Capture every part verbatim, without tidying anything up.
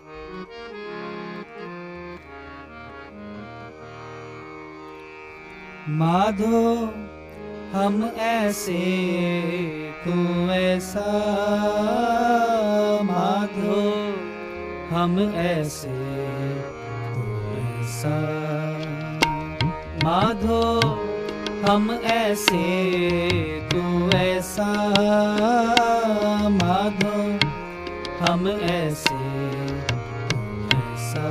माधो हम ऐसे तू ऐसा, माधो हम ऐसे तू ऐसा, माधो हम ऐसे तू ऐसा, माधो हम ऐसे तू ऐसा।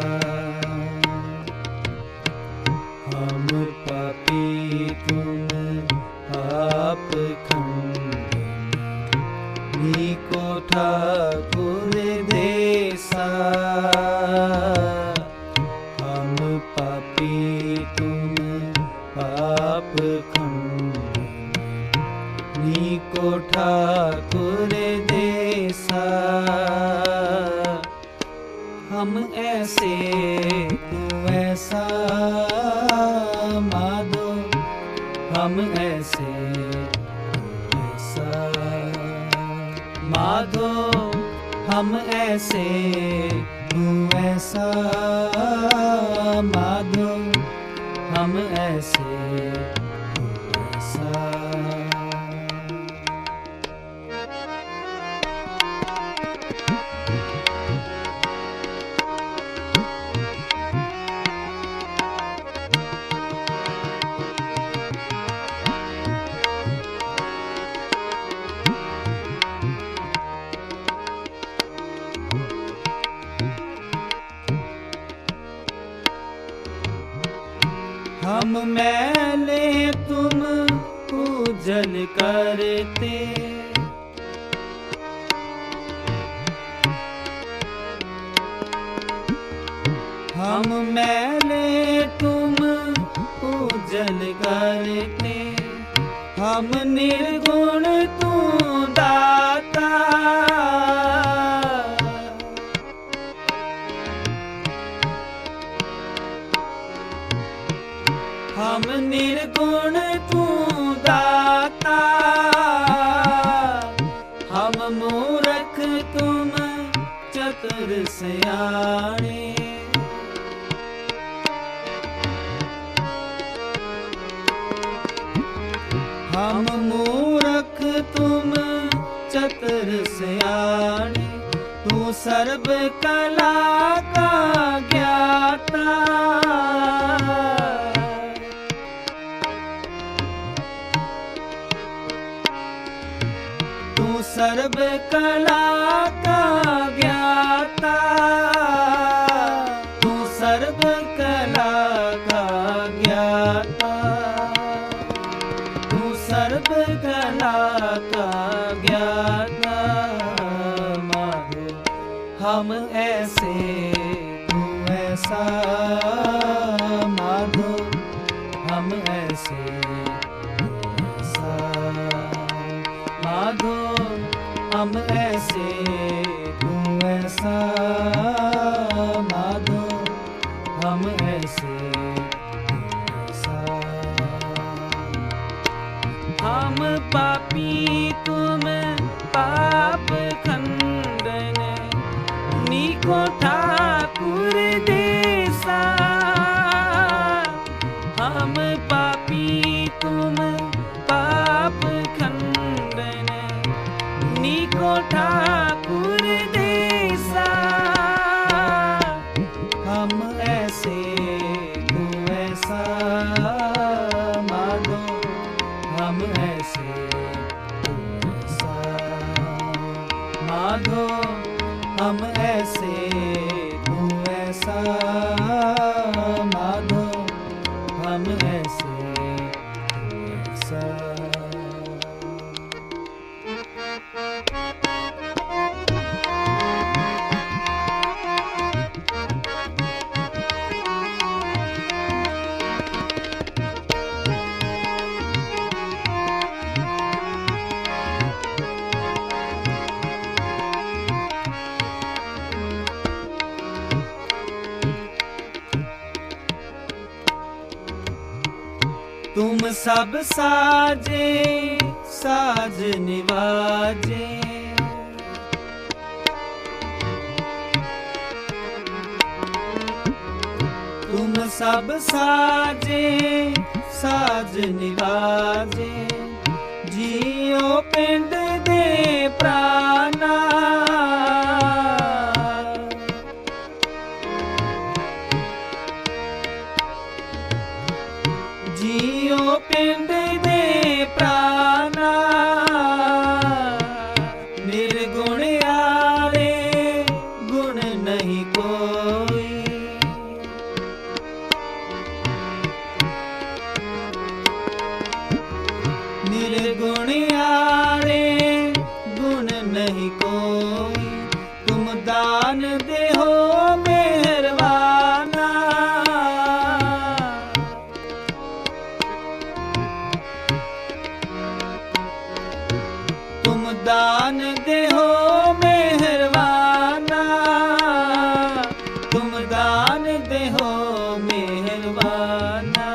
हम पापी तुम पाप खंड, नीको ठाकुर देसा। हम पापी तुम पाप खंड, नीको ठाकुर देसा। हम ऐसे तू ऐसा, माधो हम ऐसे तू ऐसा, माधो हम ऐसे तू ऐसा, माधो हम ऐसे तू ऐसा। हम मैले तुम पूजल करते, हम मैले तुम पूजल करते, हम निर्गुण तू दाता। हम निर्गुण तू दाता, हम मूर्ख तुम चतुर सयाणे। हम मूर्ख तुम चतुर सयाणे, तू सर्व कला का ज्ञाता। तू सर्व कला का ज्ञाता, तू सर्व कला का ज्ञाता, तू सर्व कला का ज्ञाता। माधो हम ऐसे तू ऐसा, माधो हम ऐसे तू ऐसा, माधो हम ऐसे तू ऐसा, माधो हम ऐसे तू ऐसा। हम पापी तुम पाप खंडन, नीको ठाकुर देसा। हम पापी तुम पाप खंडन, नीको ठाकुर देसा। हम ऐसे तू ऐसा, माधो हम ऐसे तू ऐसा, माधो हम ऐसे तू ऐसा, माधो हम ऐसे तू ऐसा। तुम सब साजे साज निवाजे, सब साजे साज निवाजे, जियो पिंड दे प्राणा। जियो पिंड दे प्राणा, निर्गुण आले गुण नहीं कोई। निर्गुण आले गुण नहीं कोई, तुम दान देहो मेहरबाना। तुम दान देहो मेहरबाना, तुम दान देहो मेहरबाना,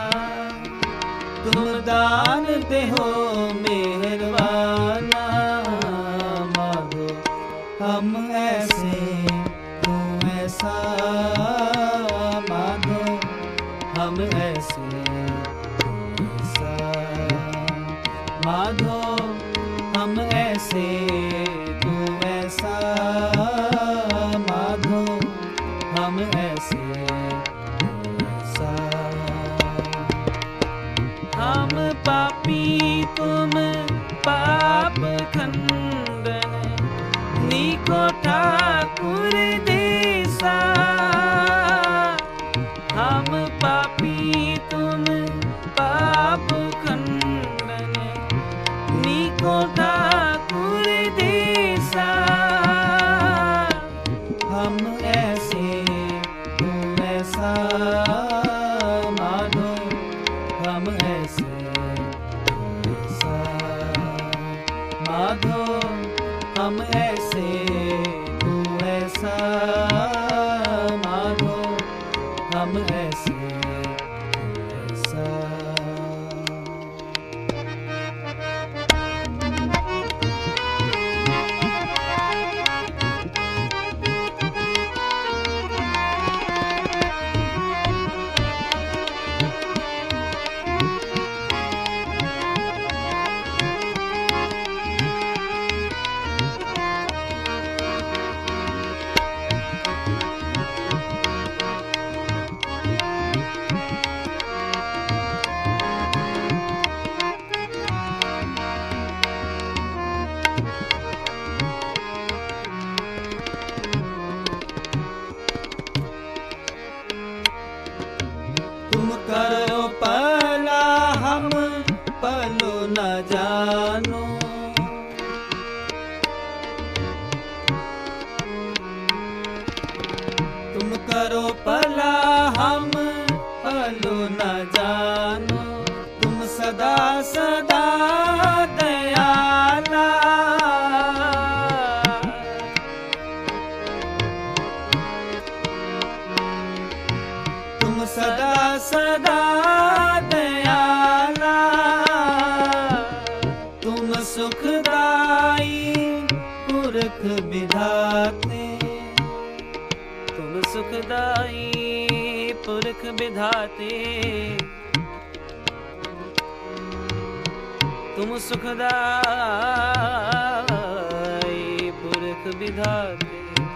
तुम दान देहो मेहरबाना। माधो हम ऐसे तू ऐसा, माधो हम ऐसे तू ऐसा, माधो हम ऐसे तू ऐसा, माधो हम ऐसे तू ऐसा। हम पापी तुम पाप खंडन, नीको ठाकुर देसा। हम पापी तुम पाप खंडन, नीको ठाकुर देसा। हम ऐसे तू ऐसा, माधो हम ऐसे तू ऐसा, माधो हम ऐसे तू ऐसा, माधो हम ऐसे तू ऐसा। तुम करो पला हम पलो न जानो, तुम करो पला हम पलो न जानो। तुम सदा सदा दयाला, तुम सदा सदा दयाला। तुम सुखदाई पुरख विधाते, तुम सुखदाई पुरख विधाते। तुम सुखदाई पुरख विधाते,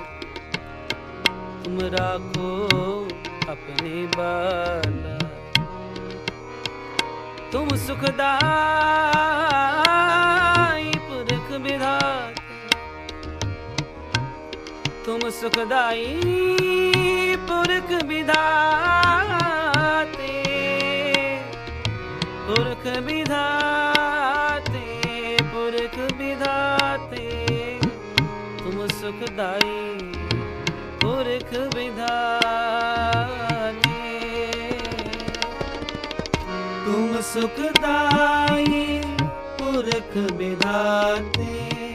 तुम राखो अपने बाला। तुम सुखदाई पुरख विधाते, तुम सुखदाई पुरख विधाते, पुरख विधाते, पुरख विधाते। तुम सुखदाई पुरख विधाते, तुम सुखदाई पुरख विधाते।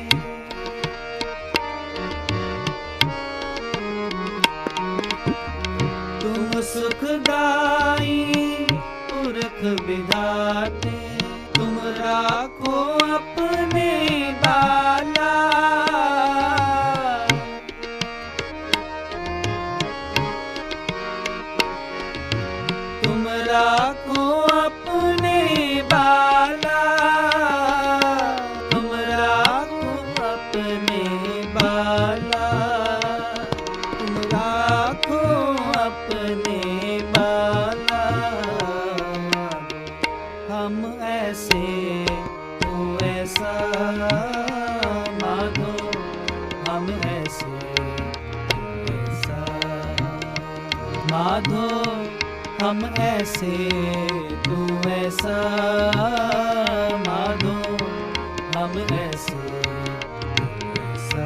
तुम सुखदाई पुरख विधाते, तुम राखो अपने बाला। अपने बाला, तुम राखो अपने बाला। हम ऐसे तू ऐसा माधो, हम ऐसे तू ऐसा माधो, हम ऐसे तू ऐसा माधो, हम ऐसे तू ऐसा।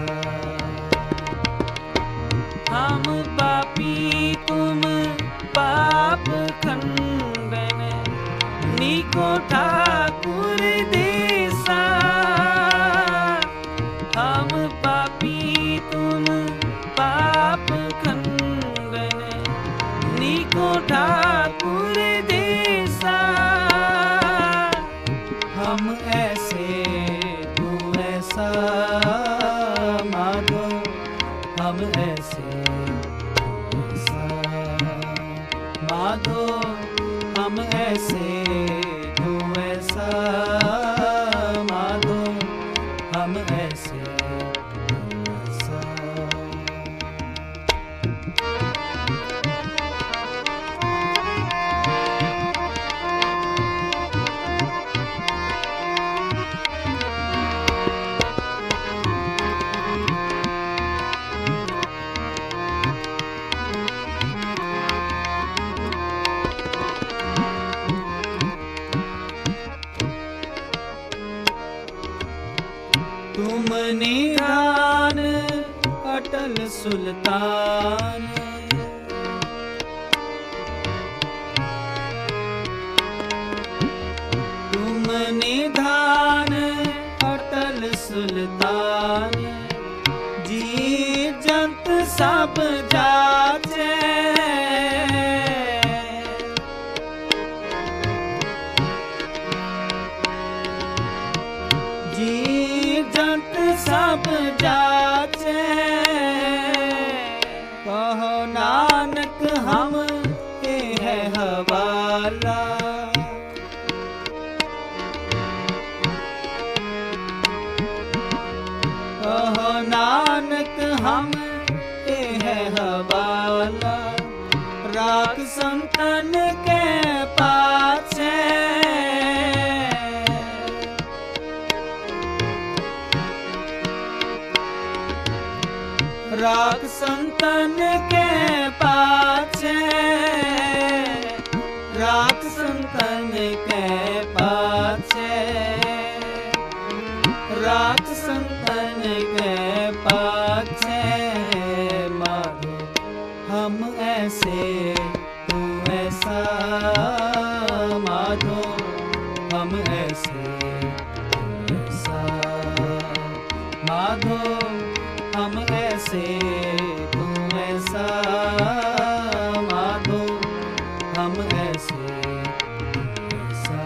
हम पापी तुम पाप खंडन, नीको ठाकुर देसा। हम पापी तुम पाप खंडन, नीको ठाकुर देसा। हम ऐसे तू ऐसा माधो, हम ऐसे तू ऐसा माधो, हम ऐसे तू ऐसा माधो, हम ऐसे तू ऐसा। तुम निधान अटल सुल्तान, तुम निधान अटल सुल्तान। जी जंत सब जाचे, जी जंत सब जाचे। कहो नानक हम के है हवाला, कहो नानक हम के है हवाला। राख संतन के पाछे, राख संतन के पाछे, राख संतन के पाछे, राख संतन के पाछे। माधो हम ऐसे तू ऐसा माधो, हम ऐसे तू ऐसा माधो, हम ऐसे तू ऐसा माधो, हम ऐसे तू ऐसा।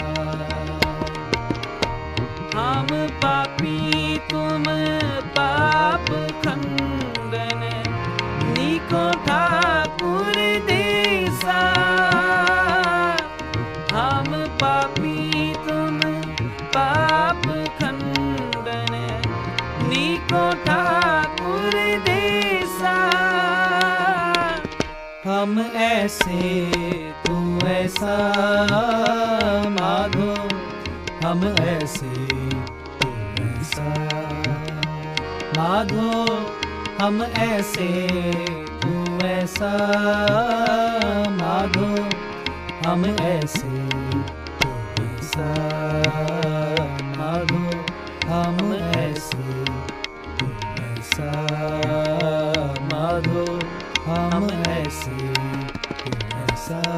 हम पापी तुम पाप खंडन, नीको ठाकुर देसा। हम पापी तुम पाप खंडन, नीको ठाकुर देसा। हम ऐसे तू ऐसा माधो, हम ऐसे तू ऐसा माधो, हम ऐसे तू ऐसा माधो, हम ऐसे तू ऐसा माधो, हम ऐसे तू ऐसा माधो, हम ऐसे तू ऐसा।